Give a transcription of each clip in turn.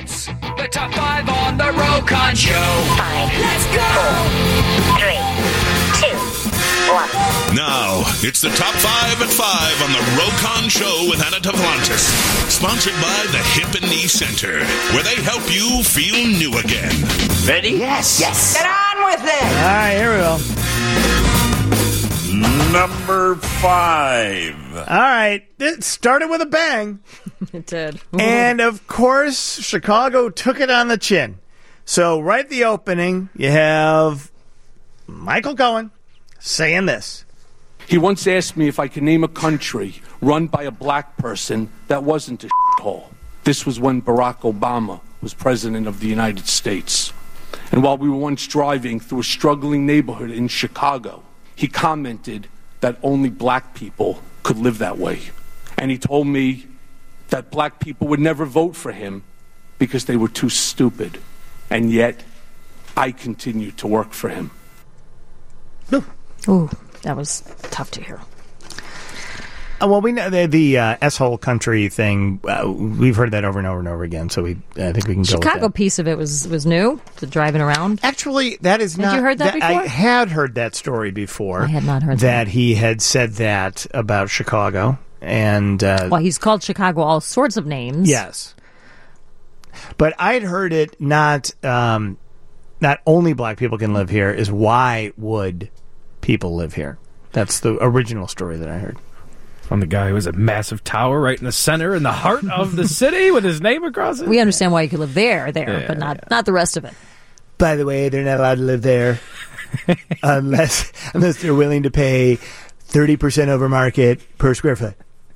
It's the Top 5 on the Rokon Show. 5. Let's go! 4, 3, 2, 1. Now, it's the Top 5 at 5 on the Rokon Show with Anna Tavlantis. Sponsored by the Hip and Knee Center, where they help you feel new again. Ready? Yes. Get on with it! All right, here we go. Number 5. All right, it started with a bang. It did. And, of course, Chicago took it on the chin. So right at the opening, you have Michael Cohen saying this. He once asked me if I could name a country run by a black person that wasn't a shithole. This was when Barack Obama was president of the United States. And while we were once driving through a struggling neighborhood in Chicago, he commented that only black people could live that way. And he told me that black people would never vote for him because they were too stupid. And yet, I continued to work for him. Ooh, that was tough to hear. Well, we know the S-hole country thing. We've heard that over and over and over again, so I think we can go with Chicago that. piece of it was new, the driving around. Actually, that is not... Had you heard that before? I had heard that story before. I had not heard that. That he had said that about Chicago. And Well, he's called Chicago all sorts of names. yes. But I'd heard it not only black people can live here, is why would people live here? That's the original story that I heard. From the guy who has a massive tower right in the center, in the heart of the city, with his name across it. We understand why you could live there, but not the rest of it. By the way, they're not allowed to live there unless they're willing to pay 30% over market per square foot.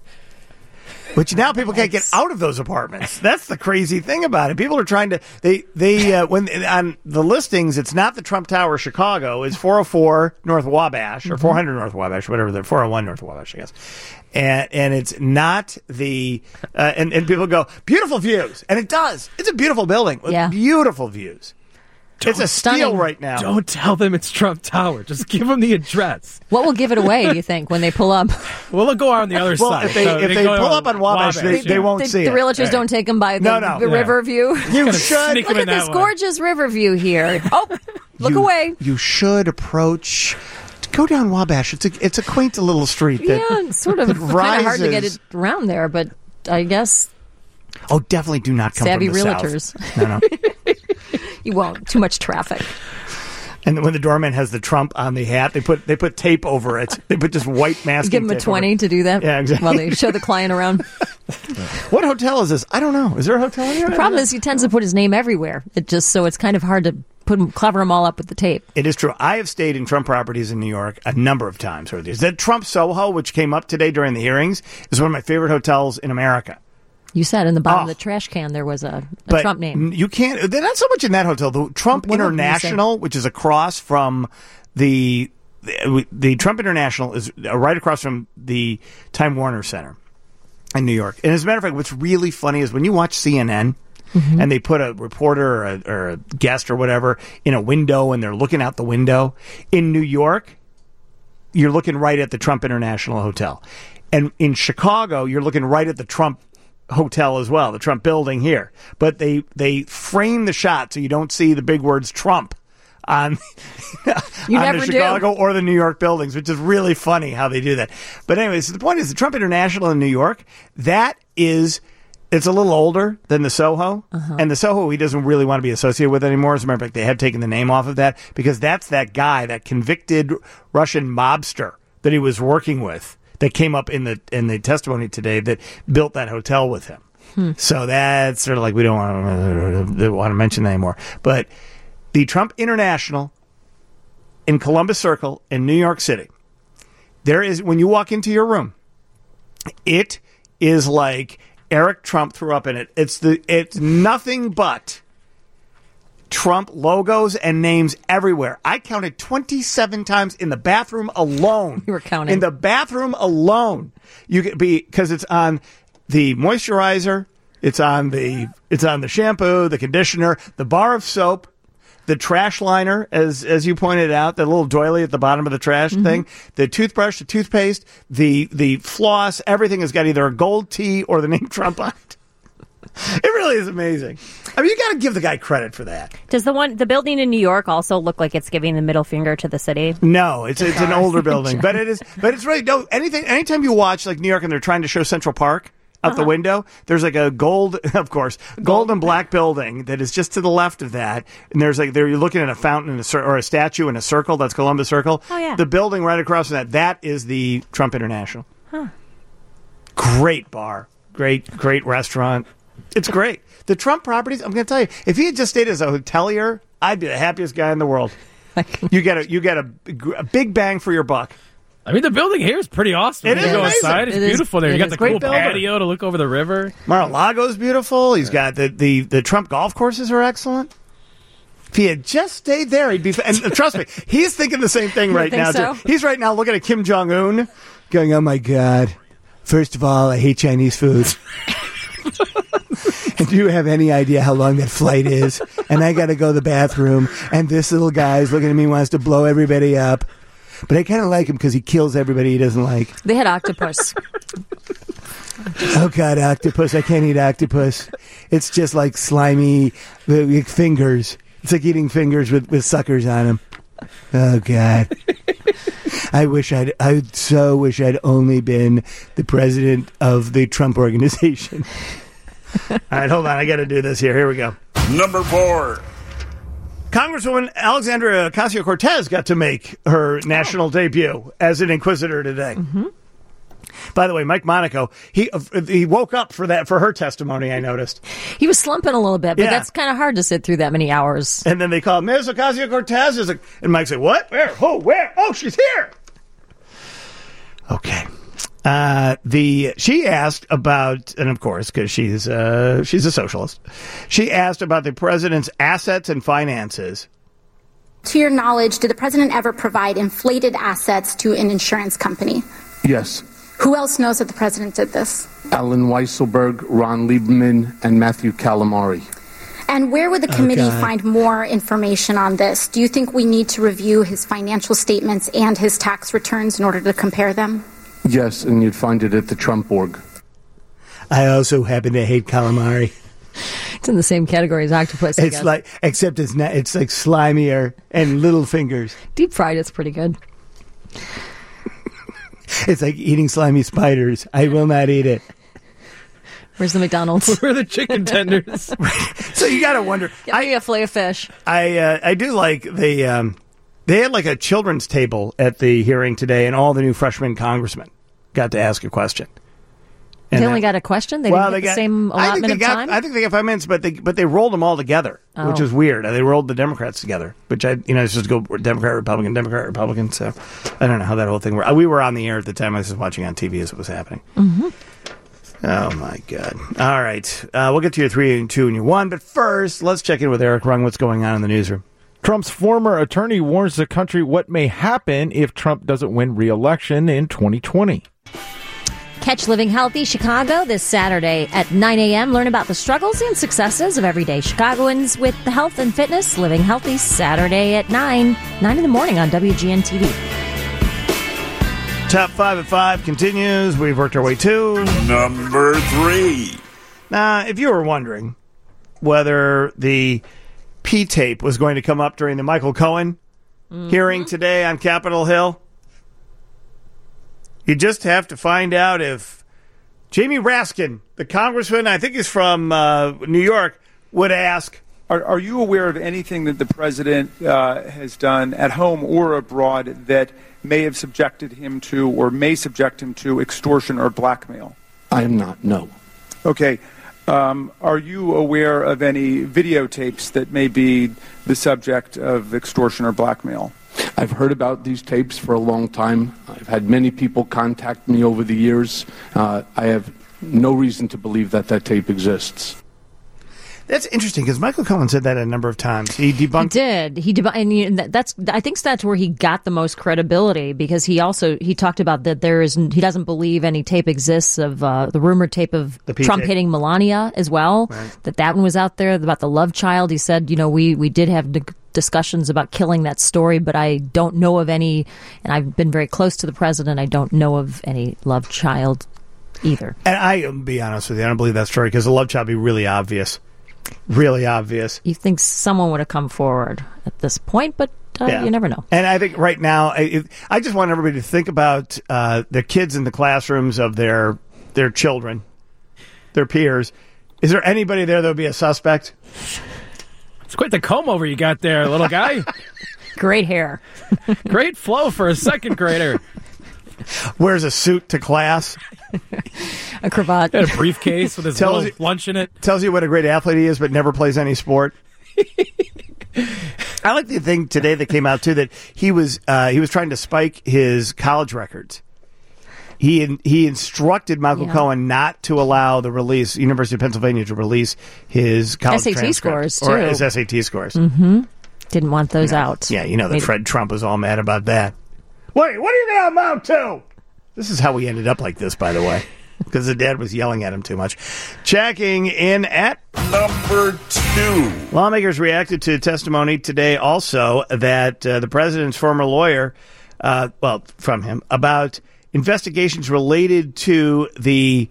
Which now people can't get out of those apartments. That's the crazy thing about it. People are trying to when on the listings, it's not the Trump Tower Chicago, it's 404 North Wabash or 400 North Wabash, whatever the 401 North Wabash, I guess. And it's not the and people go, beautiful views, and it does. It's a beautiful building with beautiful views. It's a steal right now. Don't tell them it's Trump Tower. Just give them the address. What will give it away, do you think, when they pull up? Well, they'll go on the other side. If they pull up on Wabash, they won't see it. The realtors don't take them by the river view? You should. Look at this gorgeous river view here. Oh, look away. You should approach... Go down Wabash. It's a quaint little street. It's sort of kind of hard to get it around there, but I guess... Oh, definitely do not come savvy from the realtors. south. No. You won't. Too much traffic. And when the doorman has the Trump on the hat, they put tape over it. They put just white masking Give him a 20 to do that? Yeah, exactly. While they show the client around. What hotel is this? I don't know. Is there a hotel here? The problem is he tends to put his name everywhere. So it's kind of hard to cover them all up with the tape. It is true. I have stayed in Trump properties in New York a number of times over the years. That Trump Soho, which came up today during the hearings, is one of my favorite hotels in America. You said in the bottom of the trash can there was a Trump name. You can't. They're not so much in that hotel. The Trump International, which is across from the Trump International, is right across from the Time Warner Center in New York. And as a matter of fact, what's really funny is when you watch CNN and they put a reporter or a guest or whatever in a window and they're looking out the window in New York, you're looking right at the Trump International Hotel, and in Chicago, you're looking right at the Trump Hotel as well, the Trump building here. But they frame the shot so you don't see the big words Trump on the Chicago or the New York buildings, which is really funny how they do that. But anyways, the point is the Trump International in New York, it's a little older than the Soho. And the Soho he doesn't really want to be associated with anymore. As a matter of fact, they have taken the name off of that because that's that guy, that convicted Russian mobster that he was working with, that came up in the testimony today, that built that hotel with him. So that's sort of like we don't want to mention that anymore. But the Trump International in Columbus Circle in New York City, there is, when you walk into your room, it is like Eric Trump threw up in it. It's nothing but Trump logos and names everywhere. I counted 27 times in the bathroom alone. You were counting. In the bathroom alone. You could be, because it's on the moisturizer, it's on the shampoo, the conditioner, the bar of soap, the trash liner, as you pointed out, the little doily at the bottom of the trash thing, the toothbrush, the toothpaste, the floss, everything has got either a gold T or the name Trump on it. It really is amazing. I mean, you got to give the guy credit for that. Does the building in New York also look like it's giving the middle finger to the city? No, it's an older building, but it's really no anything. Anytime you watch like New York and they're trying to show Central Park out the window, there's like a gold and black building that is just to the left of that, and there's like you're looking at a fountain or a statue in a circle. That's Columbus Circle. Oh yeah. The building right across from that is the Trump International. Huh. Great bar, great restaurant. It's great. The Trump properties, I'm going to tell you, if he had just stayed as a hotelier, I'd be the happiest guy in the world. You get a big bang for your buck. I mean, the building here is pretty awesome. It is go amazing. inside, it's beautiful there. You got the cool building. patio to look over the river. Mar-a-Lago's beautiful. He's got the Trump golf courses are excellent. If he had just stayed there, he'd be. And trust me, he's thinking the same thing right now. So? He's right now looking at Kim Jong-un, going, "Oh my God! First of all, I hate Chinese food." And do you have any idea how long that flight is? And I got to go to the bathroom. And this little guy's looking at me, wants to blow everybody up. But I kind of like him because he kills everybody he doesn't like. They had octopus. Oh, God, octopus. I can't eat octopus. It's just like slimy fingers. It's like eating fingers with suckers on them. Oh, God. I so wish I'd only been the president of the Trump organization. All right, hold on. I got to do this here. Here we go. Number 4. Congresswoman Alexandria Ocasio-Cortez got to make her national debut as an inquisitor today. Mm-hmm. By the way, Mike Monaco, he woke up for her testimony, I noticed. He was slumping a little bit, but that's kind of hard to sit through that many hours. And then they called, Ms. Ocasio-Cortez. And Mike said, what? Where? Who? Where? Oh, she's here. Okay. She asked about, and of course, because she's a socialist, she asked about the president's assets and finances. To your knowledge, did the president ever provide inflated assets to an insurance company? Yes. Who else knows that the president did this? Alan Weisselberg, Ron Lieberman, and Matthew Calamari. And where would the committee find more information on this? Do you think we need to review his financial statements and his tax returns in order to compare them? Yes, and you'd find it at the Trump org. I also happen to hate calamari. It's in the same category as octopus. It's like, except it's not. It's like slimier and little fingers. Deep fried, it's pretty good. It's like eating slimy spiders. I will not eat it. Where's the McDonald's? Where are the chicken tenders? So you got to wonder. Get me a fillet of fish. I do like they had like a children's table at the hearing today, and all the new freshman congressmen got to ask a question. And they only got a question? They didn't get the same allotment of time? I think they got 5 minutes, but they rolled them all together, which is weird. They rolled the Democrats together, which it's just go Democrat, Republican. So I don't know how that whole thing worked. We were on the air at the time. I was just watching on TV as it was happening. Mm-hmm. Oh, my God. All right. We'll get to your 3 and 2 and your 1. But first, let's check in with Eric Rung. What's going on in the newsroom? Trump's former attorney warns the country what may happen if Trump doesn't win re-election in 2020. Catch Living Healthy Chicago this Saturday at 9 a.m. Learn about the struggles and successes of everyday Chicagoans with the health and fitness. Living Healthy Saturday at 9 in the morning on WGN-TV. Top 5 at 5 continues. We've worked our way to number 3. Now, if you were wondering whether the P-tape was going to come up during the Michael Cohen hearing today on Capitol Hill, you just have to find out if Jamie Raskin, the congressman, I think he's from New York, would ask. Are you aware of anything that the president has done at home or abroad that may have subjected him to or may subject him to extortion or blackmail? I am not, no. Okay. Are you aware of any videotapes that may be the subject of extortion or blackmail? I've heard about these tapes for a long time. I've had many people contact me over the years. I have no reason to believe that tape exists. That's interesting because Michael Cohen said that a number of times. He debunked. He did. And I think that's where he got the most credibility because he talked about that he doesn't believe any tape exists of the rumored tape of Trump hitting Melania as well. Right. That one was out there about the love child. He said, we did have discussions about killing that story, but I don't know of any, and I've been very close to the president. I don't know of any love child either. And I'll be honest with you, I don't believe that story because the love child would be really obvious. Really obvious. You think someone would have come forward at this point, but you never know. And I think right now, I just want everybody to think about the kids in the classrooms of their children, their peers. Is there anybody there that would be a suspect? It's quite the comb over you got there, little guy. Great hair. Great flow for a second grader. Wears a suit to class. A cravat. And a briefcase with his little lunch in it. Tells you what a great athlete he is, but never plays any sport. I like the thing today that came out, too, that he was trying to spike his college records. He instructed Michael Cohen not to allow the release, University of Pennsylvania, to release his college SAT scores, too. Or his SAT scores. Mm-hmm. Didn't want those out. Yeah, that Fred Trump was all mad about that. Wait, what are you going to amount to? This is how we ended up like this, by the way, because the dad was yelling at him too much. Checking in at number 2. Lawmakers reacted to testimony today also that the president's former lawyer, from him, about investigations related to the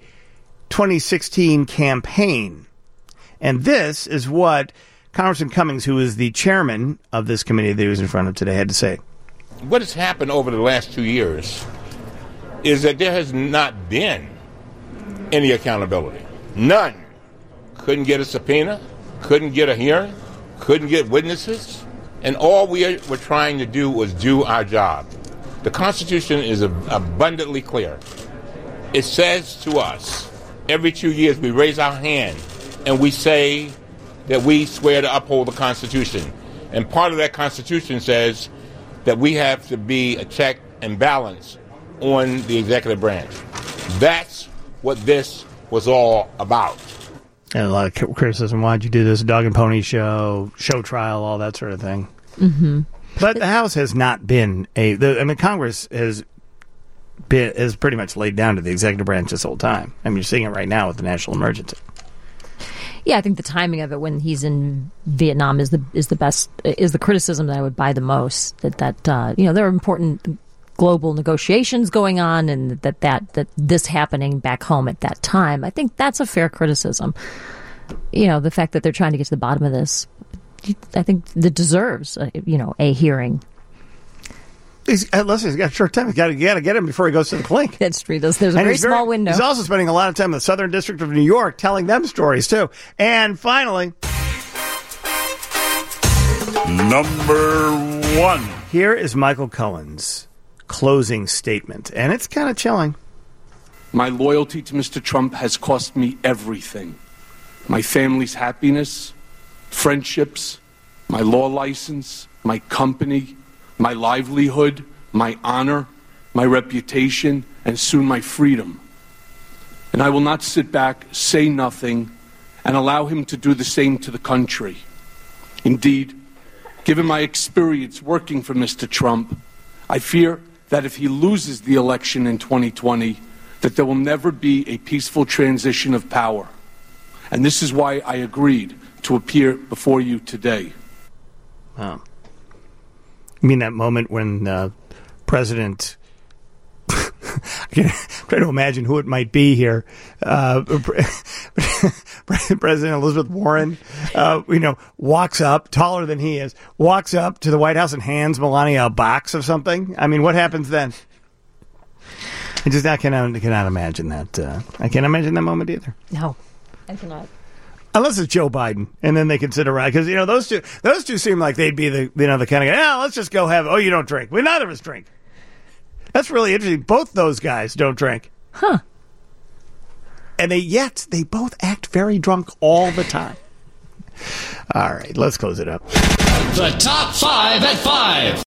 2016 campaign. And this is what Congressman Cummings, who is the chairman of this committee that he was in front of today, had to say. What has happened over the last 2 years is that there has not been any accountability. None. Couldn't get a subpoena, couldn't get a hearing, couldn't get witnesses, and all we were trying to do was do our job. The Constitution is abundantly clear. It says to us, every 2 years we raise our hand and we say that we swear to uphold the Constitution. And part of that Constitution says that we have to be a check and balance on the executive branch. That's what this was all about. And a lot of criticism. Why'd you do this? Dog and pony show trial, all that sort of thing. Mm-hmm. But the House has not been Congress has pretty much laid down to the executive branch this whole time. I mean, you're seeing it right now with the national emergency. Yeah, I think the timing of it when he's in Vietnam is the criticism that I would buy the most. That there are important global negotiations going on, and that this happening back home at that time. I think that's a fair criticism. The fact that they're trying to get to the bottom of this. I think that deserves, a hearing. He's got a short time. You got to get him before he goes to the clink. That's true. There's a very small window. He's also spending a lot of time in the Southern District of New York telling them stories, too. And finally, number 1. Here is Michael Cohen's closing statement, and it's kind of chilling. My loyalty to Mr. Trump has cost me everything. My family's happiness, friendships, my law license, my company, my livelihood, my honor, my reputation, and soon my freedom. And I will not sit back, say nothing, and allow him to do the same to the country. Indeed, given my experience working for Mr. Trump, I fear that if he loses the election in 2020, that there will never be a peaceful transition of power. And this is why I agreed to appear before you today. Oh. You mean that moment when President... I'm trying to imagine who it might be here. President Elizabeth Warren, walks up, taller than he is, walks up to the White House and hands Melania a box of something. I mean, what happens then? I cannot imagine that. I can't imagine that moment either. No, I cannot. Unless it's Joe Biden, and then they consider right because those two seem like they'd be the kind of guy. Yeah, let's just go have. Oh, you don't drink. Well, neither of us drink. That's really interesting. Both those guys don't drink. Huh. And they both act very drunk all the time. All right, let's close it up. The top 5 at 5.